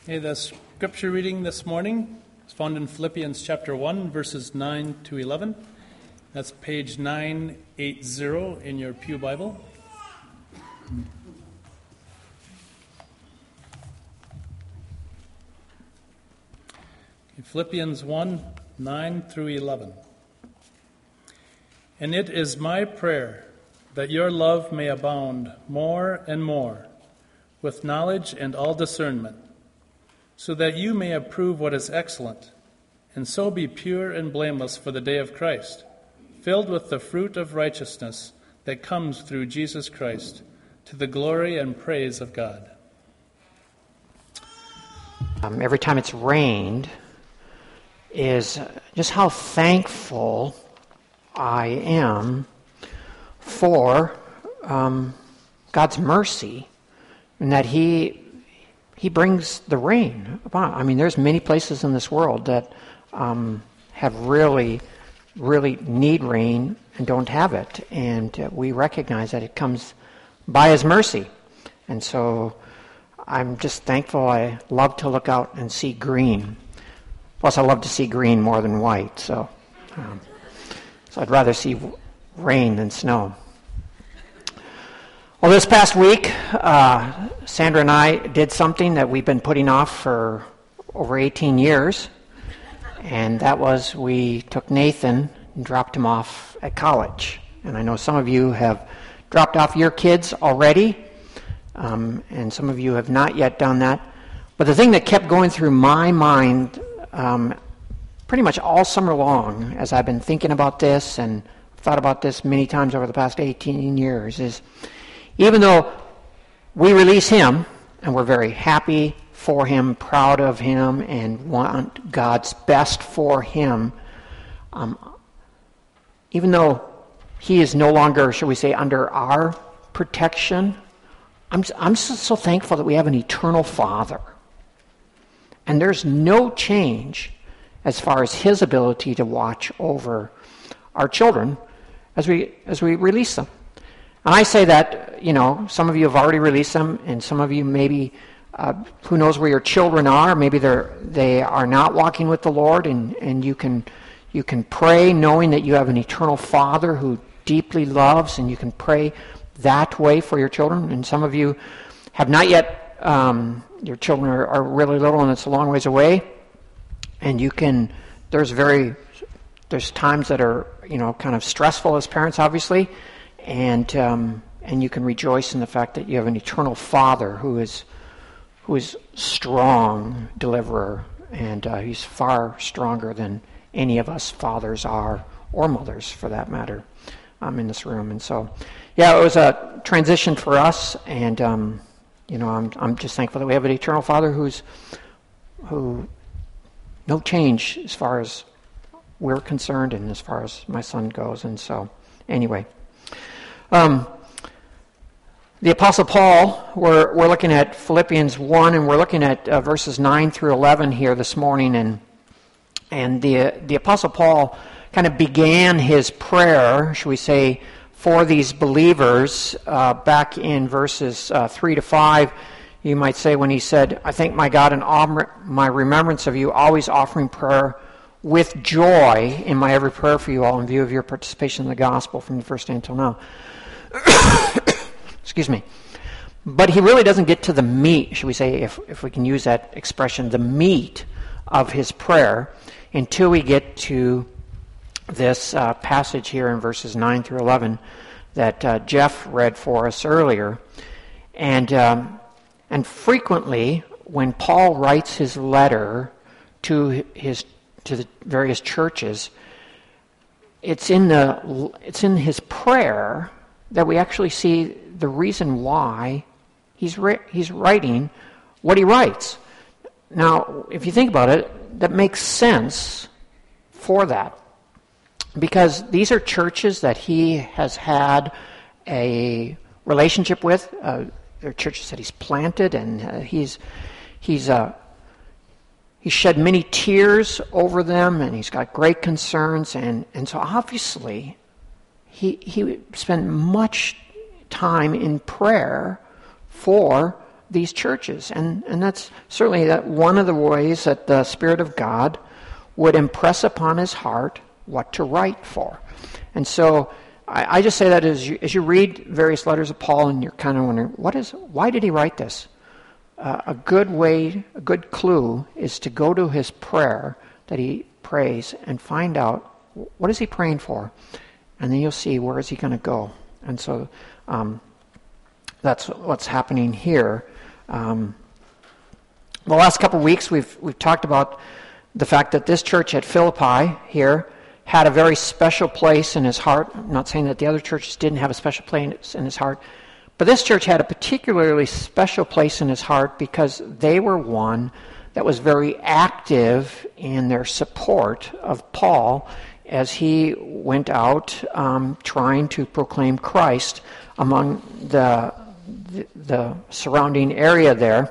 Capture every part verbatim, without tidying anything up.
Okay, the scripture reading this morning is found in Philippians chapter one, verses nine to eleven. That's page nine eighty in your Pew Bible. Philippians one, nine through eleven. And it is my prayer that your love may abound more and more with knowledge and all discernment, so that you may approve what is excellent, and so be pure and blameless for the day of Christ, filled with the fruit of righteousness that comes through Jesus Christ, to the glory and praise of God. Um, every time it's rained is just how thankful I am for um, God's mercy, and that He He brings the rain upon. I mean, there's many places in this world that um, have really, really need rain and don't have it, and uh, we recognize that it comes by His mercy. And so I'm just thankful. I love to look out and see green. Plus, I love to see green more than white, so um, so I'd rather see rain than snow. Well, this past week, uh, Sandra and I did something that we've been putting off for over eighteen years, and that was we took Nathan and dropped him off at college. And I know some of you have dropped off your kids already, um, and some of you have not yet done that. But the thing that kept going through my mind um, pretty much all summer long, as I've been thinking about this and thought about this many times over the past eighteen years, is even though we release him, and we're very happy for him, proud of him, and want God's best for him, um, even though he is no longer, shall we say, under our protection, I'm, I'm so, so thankful that we have an eternal Father. And there's no change as far as his ability to watch over our children as we as we release them. And I say that, you know, some of you have already released them, and some of you maybe, uh, who knows where your children are, maybe they're they are not walking with the Lord, and, and you can you can pray knowing that you have an eternal Father who deeply loves, and you can pray that way for your children. And some of you have not yet, um, your children are, are really little and it's a long ways away, and you can, there's very, there's times that are, you know, kind of stressful as parents, obviously, And um, and you can rejoice in the fact that you have an eternal Father who is who is strong deliverer, and uh, he's far stronger than any of us fathers are, or mothers for that matter, um, in this room. And so, yeah, it was a transition for us, and um, you know, I'm I'm just thankful that we have an eternal Father who's who no change as far as we're concerned, and as far as my son goes. And so, anyway. Um, the Apostle Paul, we're we're looking at Philippians one, and we're looking at uh, verses nine through eleven here this morning, and and the the Apostle Paul kind of began his prayer, shall we say, for these believers uh, back in verses uh, three to five. You might say when he said, "I thank my God in all my remembrance of you, always offering prayer with joy in my every prayer for you all, in view of your participation in the gospel from the first day until now." Excuse me. But he really doesn't get to the meat, should we say, if if we can use that expression, the meat of his prayer, until we get to this uh, passage here in verses nine through eleven that uh, Jeff read for us earlier. And um, and frequently, when Paul writes his letter to his to the various churches, it's in the it's in his prayer that we actually see the reason why he's ri- he's writing what he writes. Now, if you think about it, that makes sense for that, because these are churches that he has had a relationship with. Uh, they're churches that he's planted, and uh, he's he's uh, He shed many tears over them, and he's got great concerns, and, and so obviously he he spent much time in prayer for these churches. And, and that's certainly that one of the ways that the Spirit of God would impress upon his heart what to write for. And so I, I just say that as you, as you read various letters of Paul and you're kind of wondering, what is, why did he write this? Uh, a good way, a good clue is to go to his prayer that he prays and find out what is he praying for. And then you'll see where is he going to go. And so um, that's what's happening here. Um, the last couple of weeks we've we've talked about the fact that this church at Philippi here had a very special place in his heart. I'm not saying that the other churches didn't have a special place in his heart, but this church had a particularly special place in his heart because they were one that was very active in their support of Paul as he went out um, trying to proclaim Christ among the, the the surrounding area there.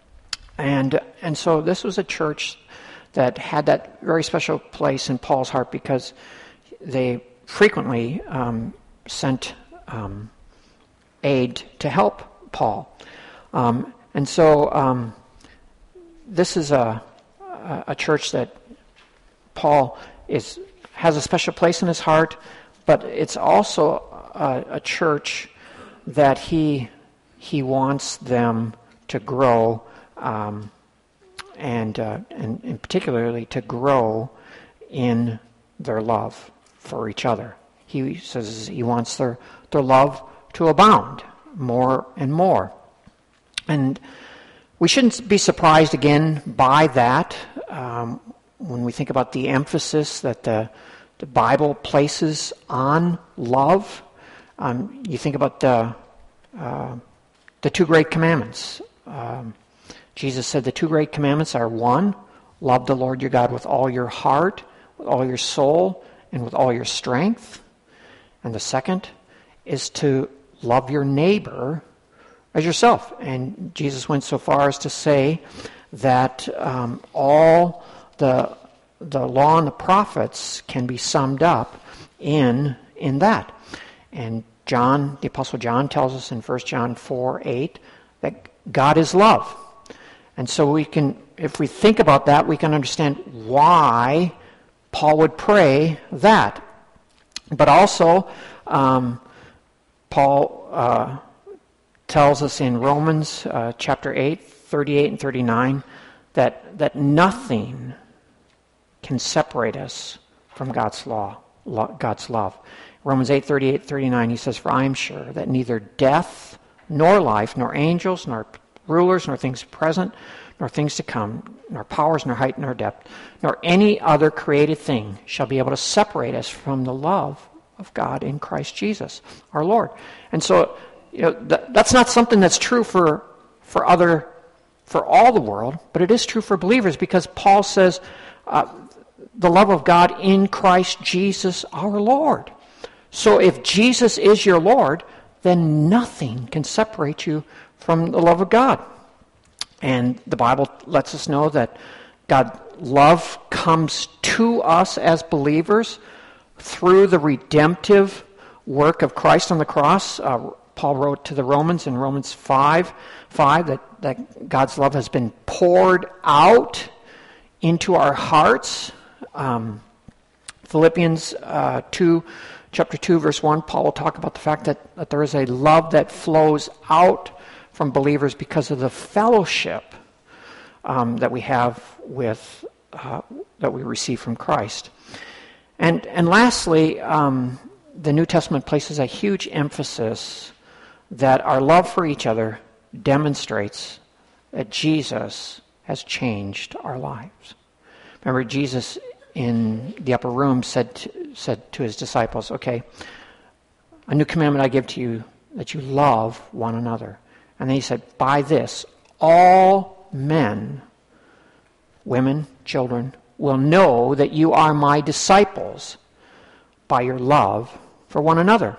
And and so this was a church that had that very special place in Paul's heart because they frequently um, sent um, aid to help Paul. Um, and so um, this is a, a church that Paul is has a special place in his heart, but it's also a, a church that he he wants them to grow, um, and, uh, and and particularly to grow in their love for each other. He says he wants their their love to abound more and more, and we shouldn't be surprised again by that. Um, when we think about the emphasis that the, the Bible places on love, um, you think about the, uh, the two great commandments. Um, Jesus said the two great commandments are one, love the Lord your God with all your heart, with all your soul, and with all your strength. And the second is to love your neighbor as yourself. And Jesus went so far as to say that um, all the the law and the prophets can be summed up in in that. And John, the Apostle John, tells us in First John four eight that God is love. And so we can, if we think about that, we can understand why Paul would pray that. But also, um, Paul uh, tells us in Romans uh, chapter eight, thirty-eight and thirty-nine, that that nothing can separate us from God's law, lo- God's love. Romans eight, thirty-eight, thirty-nine, he says, "For I am sure that neither death, nor life, nor angels, nor rulers, nor things present, nor things to come, nor powers, nor height, nor depth, nor any other created thing shall be able to separate us from the love of God in Christ Jesus, our Lord." And so, you know, that, that's not something that's true for for other, for all the world, but it is true for believers because Paul says, uh, the love of God in Christ Jesus, our Lord. So if Jesus is your Lord, then nothing can separate you from the love of God. And the Bible lets us know that God's love comes to us as believers through the redemptive work of Christ on the cross. Uh, Paul wrote to the Romans in Romans five, five that, that God's love has been poured out into our hearts. Um, Philippians uh, two, chapter two, verse one, Paul will talk about the fact that, that there is a love that flows out from believers because of the fellowship um, that we have with, uh, that we receive from Christ. And and lastly, um, the New Testament places a huge emphasis that our love for each other demonstrates that Jesus has changed our lives. Remember, Jesus in the upper room said to, said to his disciples, okay, a new commandment I give to you, that you love one another. And then he said, by this, all men, women, children, will know that you are my disciples by your love for one another.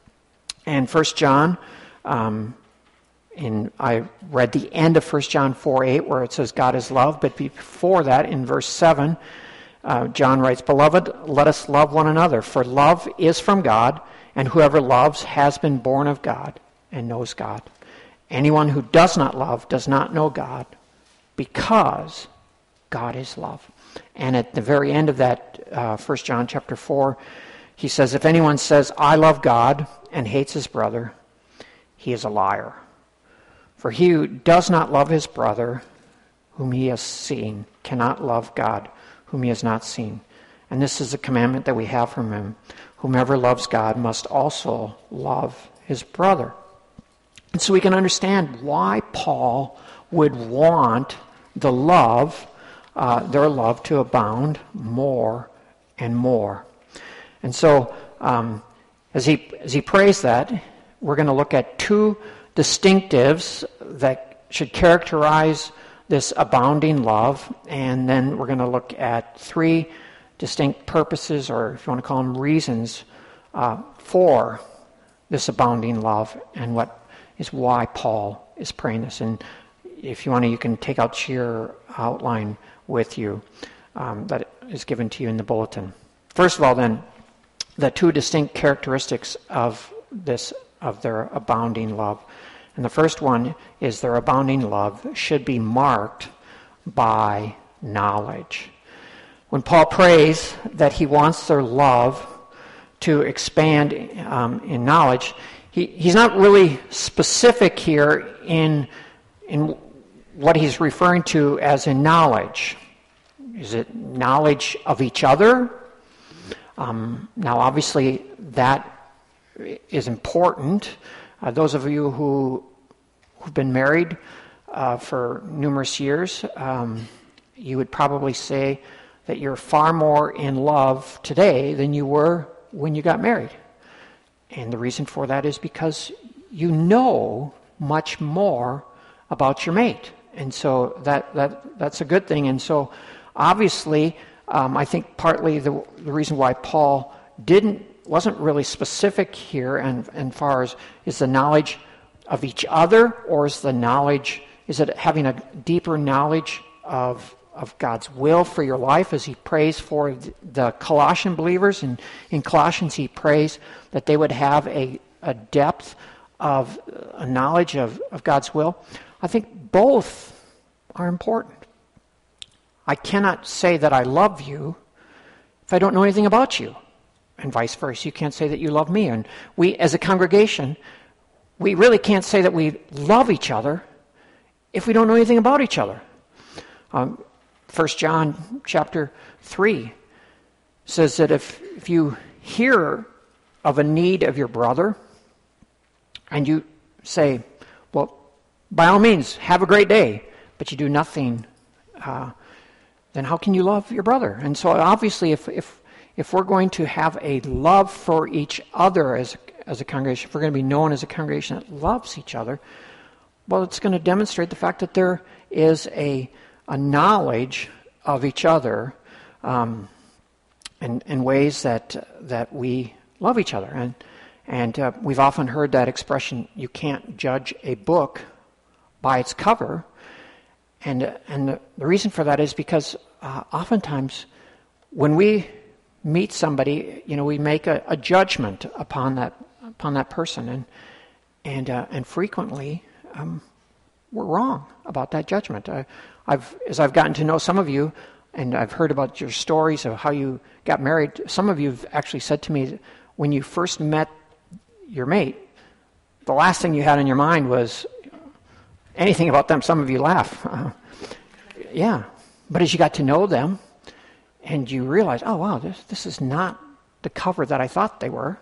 And First John, um, in I read the end of First John four eight where it says God is love, but before that in verse seven, uh, John writes, "Beloved, let us love one another, for love is from God, and whoever loves has been born of God and knows God." Anyone who does not love does not know God, because God is love. And at the very end of that, uh, First John chapter four, he says, if anyone says, I love God, and hates his brother, he is a liar. For he who does not love his brother, whom he has seen, cannot love God, whom he has not seen. And this is the commandment that we have from him. Whomever loves God must also love his brother. And so we can understand why Paul would want the love, uh, their love to abound more and more. And so um, as he as he prays that, we're going to look at two distinctives that should characterize this abounding love, and then we're going to look at three distinct purposes, or if you want to call them reasons, uh, for this abounding love, and what is why Paul is praying this. And if you want to, you can take out your outline with you um, that is given to you in the bulletin. First of all, then, the two distinct characteristics of this, of their abounding love. And the first one is their abounding love should be marked by knowledge. When Paul prays that he wants their love to expand um, in knowledge, he, he's not really specific here in, in what he's referring to as in knowledge. Is it knowledge of each other? Um, now, obviously, that is important. Uh, those of you who, who've been married uh, for numerous years, um, you would probably say that you're far more in love today than you were when you got married. And the reason for that is because you know much more about your mate. And so that, that that's a good thing. And so obviously, um, I think partly the, the reason why Paul didn't wasn't really specific here and, and far as is the knowledge of each other, or is the knowledge, is it having a deeper knowledge of of God's will for your life, as he prays for the Colossian believers. And in Colossians he prays that they would have a, a depth of a knowledge of, of God's will. I think both are important. I cannot say that I love you if I don't know anything about you. And vice versa. You can't say that you love me. And we, as a congregation, we really can't say that we love each other if we don't know anything about each other. Um, First John chapter three says that if, if you hear of a need of your brother and you say, well, by all means, have a great day, but you do nothing, uh, then how can you love your brother? And so obviously if if if we're going to have a love for each other as, as a congregation, if we're going to be known as a congregation that loves each other, well, it's going to demonstrate the fact that there is a a knowledge of each other um, in, in ways that that we love each other. And and uh, we've often heard that expression, you can't judge a book by its cover. And, uh, and the, the reason for that is because uh, oftentimes when we meet somebody, you know, we make a, a judgment upon that upon that person. And, and, uh, and frequently um, we're wrong about that judgment. I, I've, as I've gotten to know some of you, and I've heard about your stories of how you got married, some of you have actually said to me, when you first met your mate, the last thing you had in your mind was anything about them. Some of you laugh. Uh, yeah. But as you got to know them, and you realize, oh, wow, this, this is not the cover that I thought they were.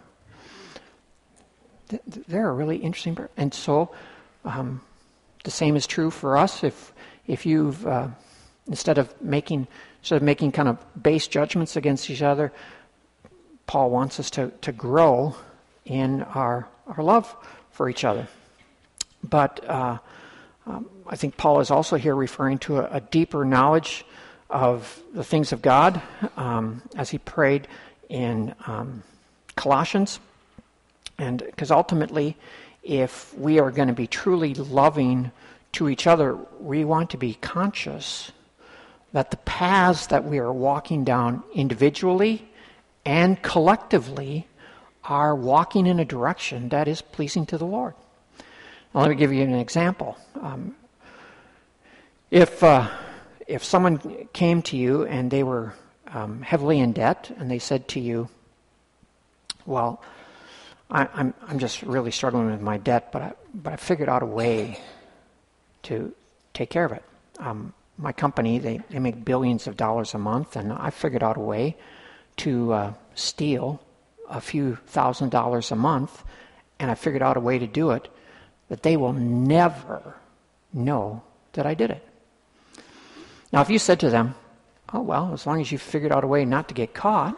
They're a really interesting person. And so um, the same is true for us. If If you've, uh, instead of making, instead of making kind of base judgments against each other, Paul wants us to, to grow in our our love for each other. But uh, um, I think Paul is also here referring to a, a deeper knowledge of the things of God, um, as he prayed in um, Colossians. And because ultimately, if we are going to be truly loving to each other, we want to be conscious that the paths that we are walking down individually and collectively are walking in a direction that is pleasing to the Lord. Now, let me give you an example. Um, if uh, if someone came to you and they were um, heavily in debt, and they said to you, "Well, I, I'm I'm just really struggling with my debt, but I but I figured out a way to take care of it. Um, my company, they, they make billions of dollars a month, and I figured out a way to uh, steal a few thousand dollars a month, and I figured out a way to do it that they will never know that I did it." Now, if you said to them, "Oh, well, as long as you figured out a way not to get caught,"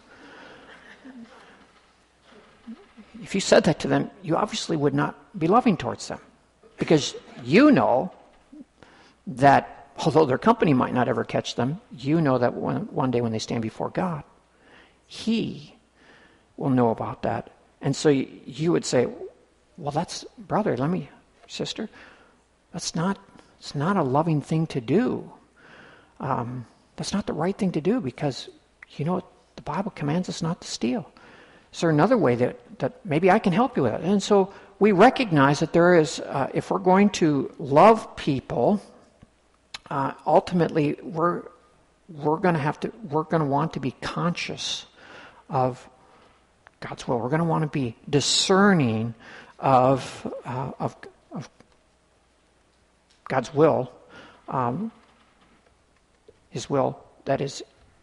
if you said that to them, you obviously would not be loving towards them, because you know that although their company might not ever catch them, you know that one, one day when they stand before God, He will know about that. And so you, you would say, "Well, that's, brother, let me, sister, that's not, it's not a loving thing to do. Um, that's not the right thing to do, because you know the Bible commands us not to steal. Is there another way that, that maybe I can help you with it?" And so we recognize that there is, uh, if we're going to love people, uh, ultimately we're we're going to have to we're going to want to be conscious of God's will. We're going to want to be discerning of uh, of, of God's will, um, His will that is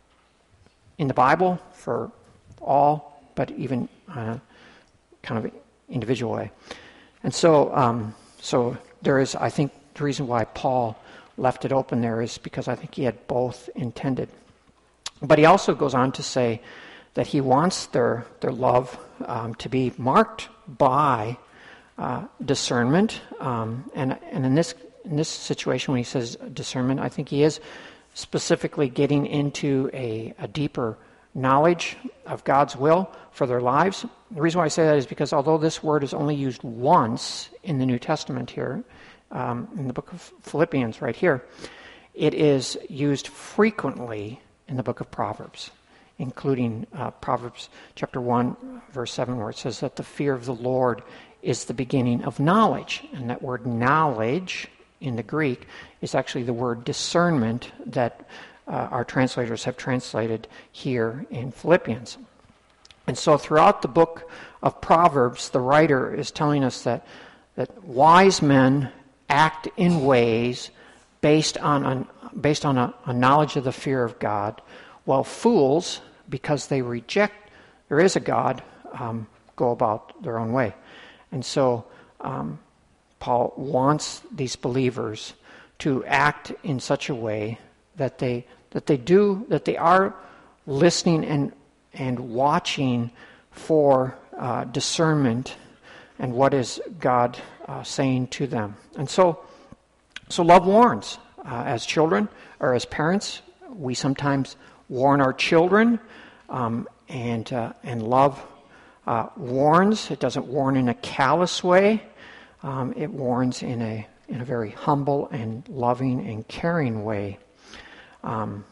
in the Bible for all, but even uh, kind of individual way. And so, um, so there is, I think, the reason why Paul left it open there is because I think he had both intended. But he also goes on to say that he wants their their love um, to be marked by uh, discernment. Um, and and in this in this situation, when he says discernment, I think he is specifically getting into a, a deeper knowledge of God's will for their lives. The reason why I say that is because although this word is only used once in the New Testament here, um, in the book of Philippians right here, it is used frequently in the book of Proverbs, including uh, Proverbs chapter one, verse seven, where it says that the fear of the Lord is the beginning of knowledge. And that word knowledge in the Greek is actually the word discernment that uh, our translators have translated here in Philippians. And so throughout the book of Proverbs, the writer is telling us that, that wise men act in ways based on, on, based on a, a knowledge of the fear of God, while fools, because they reject there is a God, um, go about their own way. And so um, Paul wants these believers to act in such a way that they that they do that they are listening and and watching for uh, discernment and what is God uh, saying to them. And so, so love warns. Uh, as children or as parents, we sometimes warn our children, um, and uh, and love uh, warns. It doesn't warn in a callous way. Um, it warns in a in a very humble and loving and caring way. Um,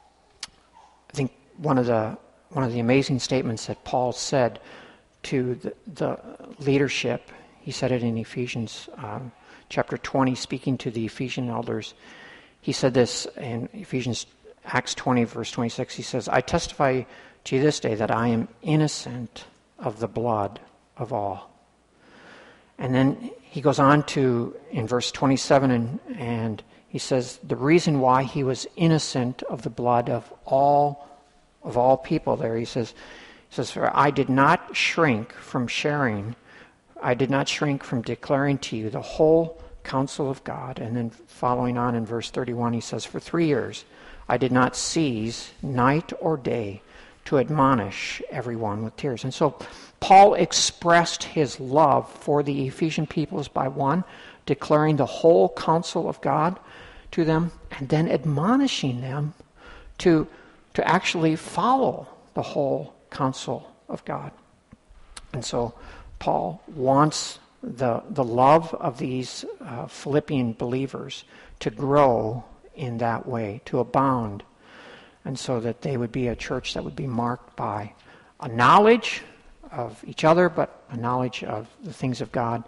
I think one of the one of the amazing statements that Paul said to the, the leadership, he said it in Ephesians um, chapter twenty, speaking to the Ephesian elders. He said this in Ephesians Acts twenty, verse twenty-six. He says, "I testify to you this day that I am innocent of the blood of all." And then he goes on to, in verse twenty-seven, and, and he says, the reason why he was innocent of the blood of all of all people there, he says, he says, "For I did not shrink from sharing, I did not shrink from declaring to you the whole counsel of God." And then following on in verse thirty-one, he says, "For three years I did not cease night or day to admonish everyone with tears." And so Paul expressed his love for the Ephesian peoples by, one, declaring the whole counsel of God to them, and then admonishing them to, to actually follow the whole counsel of God. And so Paul wants the, the love of these uh, Philippian believers to grow in that way, to abound, and so that they would be a church that would be marked by a knowledge of each other, but a knowledge of the things of God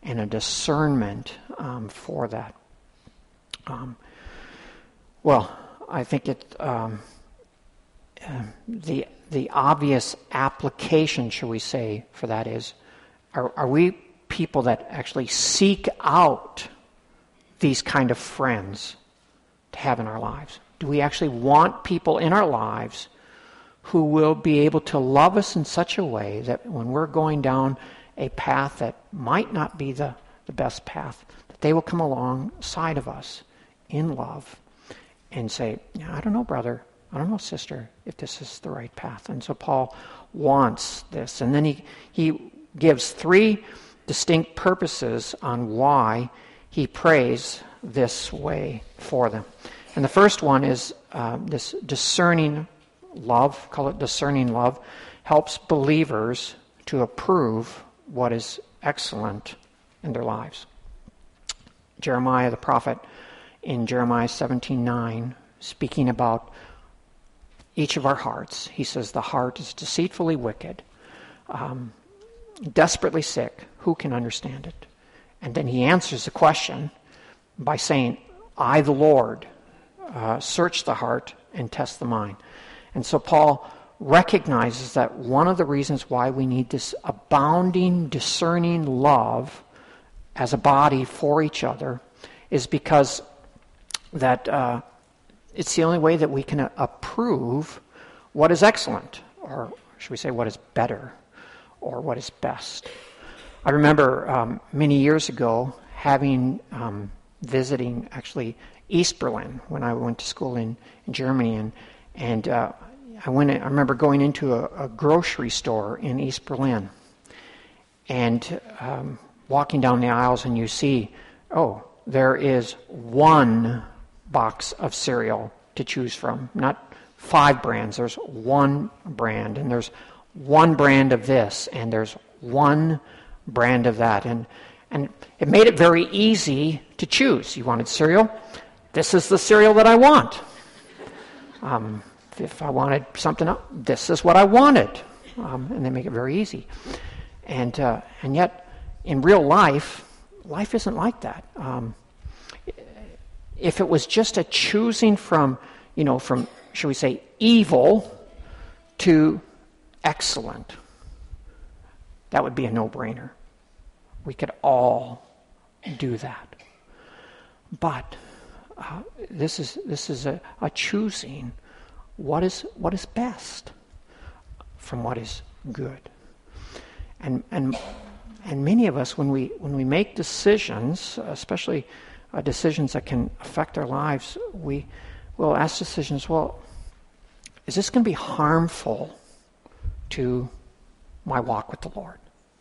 and a discernment um, for that. Um, well, I think it um, uh, the the obvious application, shall we say, for that is, are, are we people that actually seek out these kind of friends to have in our lives? Do we actually want people in our lives who will be able to love us in such a way that when we're going down a path that might not be the, the best path, that they will come alongside of us in love and say, yeah, I don't know, brother, I don't know, sister, if this is the right path. And so Paul wants this. And then he, he gives three distinct purposes on why he prays this way for them. And the first one is uh, this discerning love, call it discerning love, helps believers to approve what is excellent in their lives. Jeremiah the prophet, in Jeremiah seventeen nine, speaking about each of our hearts, he says, the heart is deceitfully wicked, um, desperately sick. Who can understand it? And then he answers the question by saying, I, the Lord, uh, search the heart and test the mind. And so Paul recognizes that one of the reasons why we need this abounding, discerning love as a body for each other is because that uh, it's the only way that we can approve what is excellent, or should we say what is better, or what is best. I remember um, many years ago having, um, visiting actually East Berlin when I went to school in, in Germany, and and uh, I went. I remember going into a, a grocery store in East Berlin, and um, walking down the aisles, and you see, oh, there is one box of cereal to choose from, not five brands. There's one brand, and there's one brand of this, and there's one brand of that, and and it made it very easy to choose. You wanted cereal? This is the cereal that I want. Um, if I wanted something else, this is what I wanted, um, and they make it very easy. And uh, and yet, in real life, life isn't like that. Um, if it was just a choosing from, you know, from, shall we say, evil to excellent, that would be a no-brainer. We could all do that. But uh, this is this is a, a choosing what is what is best from what is good. And and and many of us, when we when we make decisions, especially uh, decisions that can affect our lives, we will ask decisions. Well, is this going to be harmful to my walk with the Lord?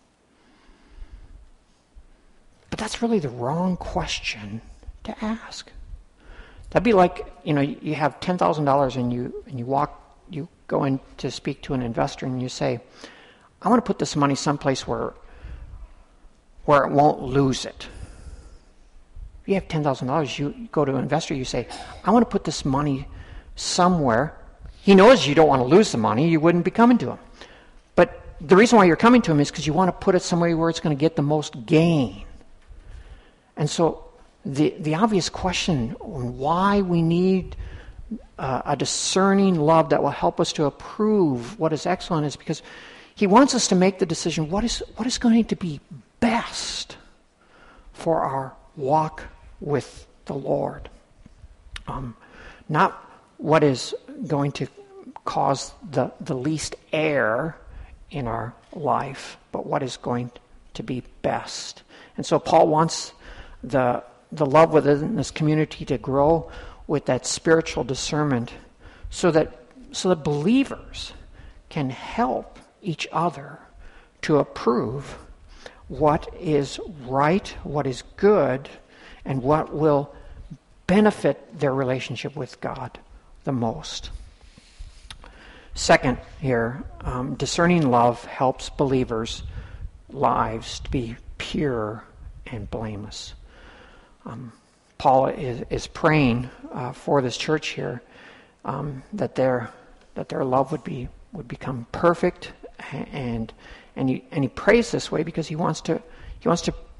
But that's really the wrong question to ask. That'd be like, you know, you have ten thousand dollars and you and you walk, you go in to speak to an investor and you say, I want to put this money someplace where where it won't lose it. If you have ten thousand dollars, you go to an investor, you say, I want to put this money somewhere. He knows you don't want to lose the money, you wouldn't be coming to him. But the reason why you're coming to him is because you want to put it somewhere where it's going to get the most gain. And so the the obvious question on why we need uh, a discerning love that will help us to approve what is excellent is because he wants us to make the decision, what is what is going to be best for our walk with the Lord. Um, not what is going to cause the, the least error in our life, but what is going to be best. And so Paul wants the the love within this community to grow with that spiritual discernment so that so that believers can help each other to approve what is right, what is good, and what will benefit their relationship with God the most. Second here, um, discerning love helps believers' lives to be pure and blameless. Um, Paul is, is praying uh, for this church here um, that their that their love would be would become perfect, and and he and he prays this way because he wants to he wants to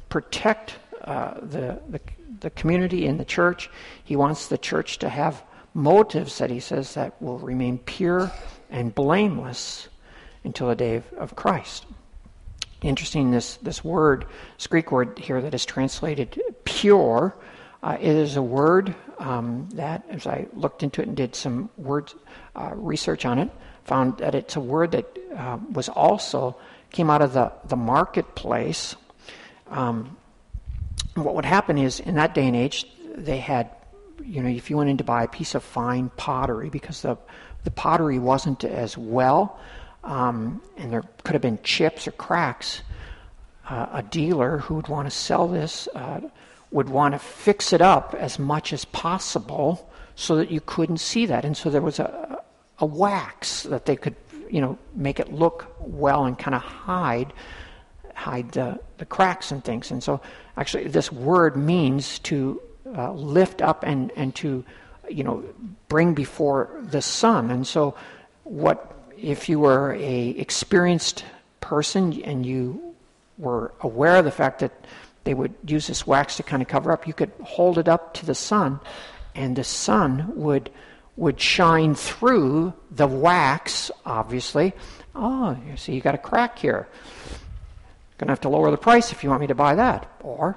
protect uh, the, the the community in the church. He wants the church to have motives that he says that will remain pure and blameless until the day of, of Christ. Interesting, this this word, this Greek word here that is translated pure, uh, it is a word um, that, as I looked into it and did some word uh, research on it, found that it's a word that uh, was also came out of the the marketplace. Um, what would happen is, in that day and age, they had, you know, if you went in to buy a piece of fine pottery, because the the pottery wasn't as well, um, and there could have been chips or cracks, uh, a dealer who would want to sell this uh, would want to fix it up as much as possible so that you couldn't see that. And so there was a, a wax that they could, you know, make it look well and kind of hide hide the, the cracks and things. And so actually this word means to uh, lift up and, and to, you know, bring before the sun. And so what if you were a experienced person and you were aware of the fact that they would use this wax to kind of cover up, you could hold it up to the sun and the sun would would shine through the wax, obviously. Oh, you see, you got a crack here. Going to have to lower the price if you want me to buy that. Or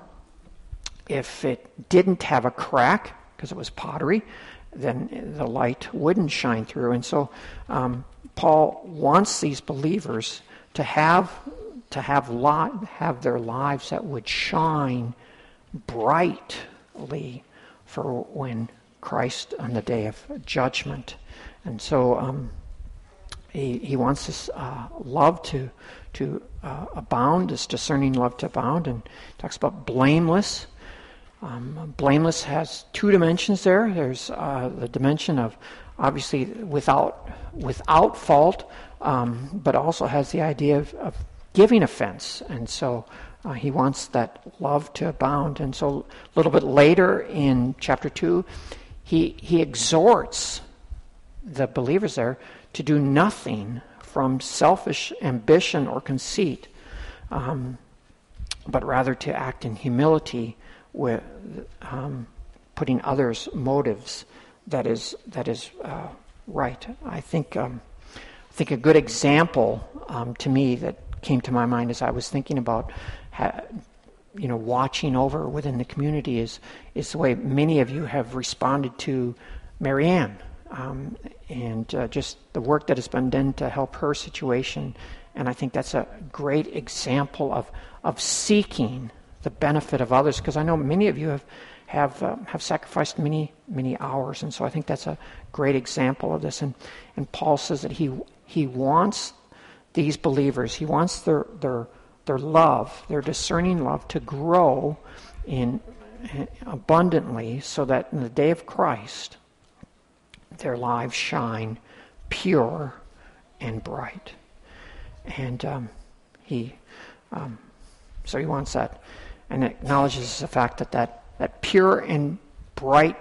if it didn't have a crack, because it was pottery, then the light wouldn't shine through. And so um, Paul wants these believers to have to have li- have their lives that would shine brightly for when Christ on the day of judgment. And so um, he he wants this uh, love to to uh, abound, this discerning love to abound, and talks about blameless. Um, blameless has two dimensions there. There's uh, the dimension of obviously without without fault, um, but also has the idea of, of giving offense. And so uh, he wants that love to abound. And so a little bit later in chapter two, he he exhorts the believers there to do nothing from selfish ambition or conceit, um, but rather to act in humility, with um, putting others' motives that is that is uh, right. I think um, I think a good example um, to me that came to my mind as I was thinking about, ha- you know, watching over within the community is is the way many of you have responded to Marianne, um, and uh, just the work that has been done to help her situation. And I think that's a great example of of seeking the benefit of others, because I know many of you have have uh, have sacrificed many many hours, and so I think that's a great example of this. And and Paul says that he he wants these believers, he wants their their their love, their discerning love, to grow in abundantly, so that in the day of Christ, their lives shine pure and bright. And um, he um, so he wants that. And acknowledges the fact that, that that pure and bright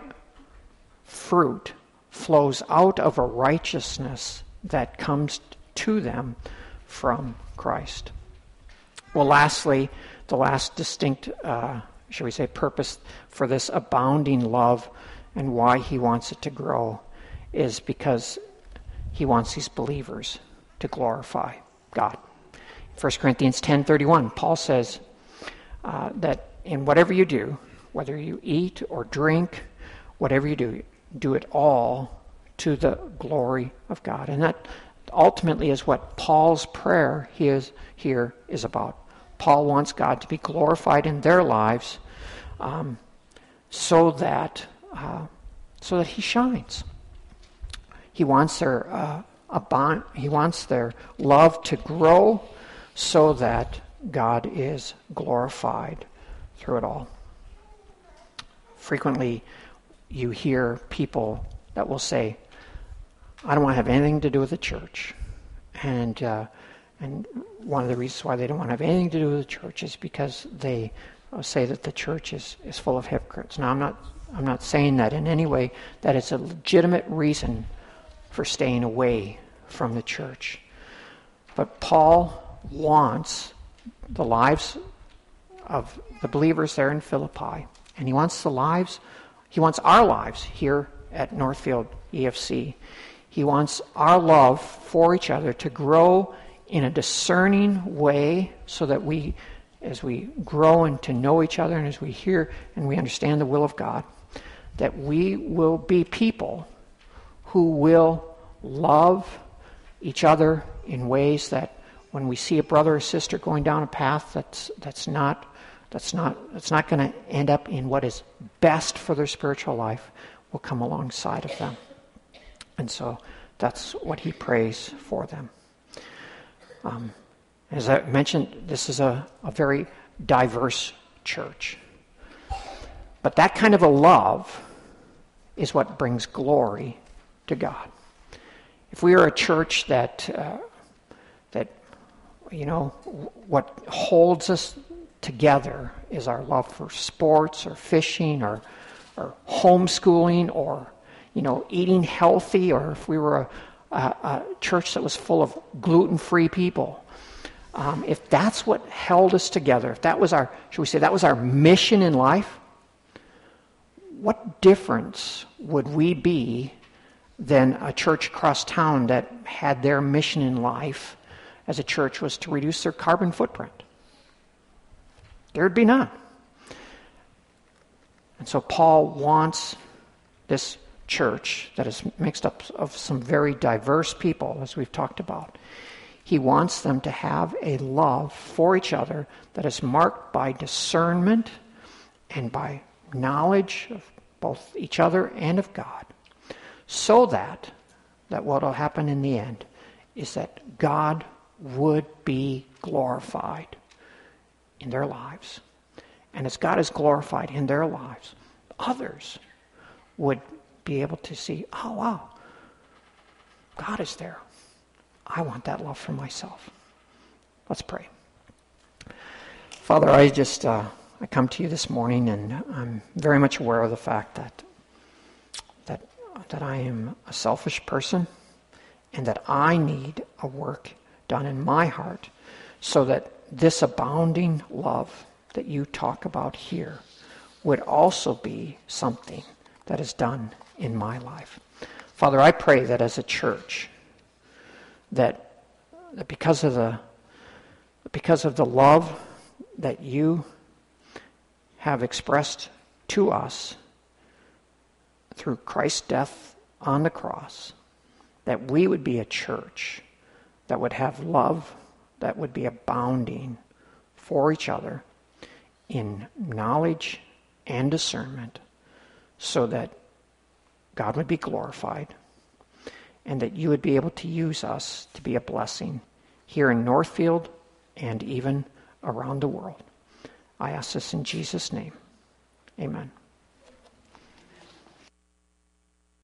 fruit flows out of a righteousness that comes to them from Christ. Well, lastly, the last distinct, uh, shall we say, purpose for this abounding love and why he wants it to grow is because he wants these believers to glorify God. First Corinthians ten thirty-one, Paul says, Uh, that in whatever you do, whether you eat or drink, whatever you do, do it all to the glory of God. And that ultimately is what Paul's prayer is, here is about. Paul wants God to be glorified in their lives, um, so that uh, so that He shines. He wants their uh, a bond, He wants their love to grow, so that God is glorified through it all. Frequently, you hear people that will say, I don't want to have anything to do with the church. And uh, and one of the reasons why they don't want to have anything to do with the church is because they say that the church is, is full of hypocrites. Now, I'm not I'm not saying that in any way. That is a legitimate reason for staying away from the church. But Paul wants the lives of the believers there in Philippi. And he wants the lives, he wants our lives here at Northfield E F C. He wants our love for each other to grow in a discerning way so that we, as we grow and to know each other and as we hear and we understand the will of God, that we will be people who will love each other in ways that when we see a brother or sister going down a path that's that's not that's not that's not going to end up in what is best for their spiritual life, we'll come alongside of them. And so that's what he prays for them. Um, as I mentioned, this is a, a very diverse church. But that kind of a love is what brings glory to God. If we are a church that, uh, that you know, what holds us together is our love for sports or fishing or, or homeschooling or, you know, eating healthy, or if we were a, a, a church that was full of gluten-free people, um, if that's what held us together, if that was our, should we say, that was our mission in life, what difference would we be than a church across town that had their mission in life as a church was to reduce their carbon footprint? There'd be none. And so Paul wants this church that is mixed up of some very diverse people, as we've talked about. He wants them to have a love for each other that is marked by discernment and by knowledge of both each other and of God, so that, that what will happen in the end is that God would be glorified in their lives. And as God is glorified in their lives, others would be able to see, oh, wow, God is there. I want that love for myself. Let's pray. Father, I just uh, I come to you this morning, and I'm very much aware of the fact that that that I am a selfish person, and that I need a work done in my heart so that this abounding love that you talk about here would also be something that is done in my life. Father, I pray that as a church, that, that because of the because of the love that you have expressed to us through Christ's death on the cross, that we would be a church that would have love that would be abounding for each other in knowledge and discernment, so that God would be glorified and that you would be able to use us to be a blessing here in Northfield and even around the world. I ask this in Jesus' name. Amen.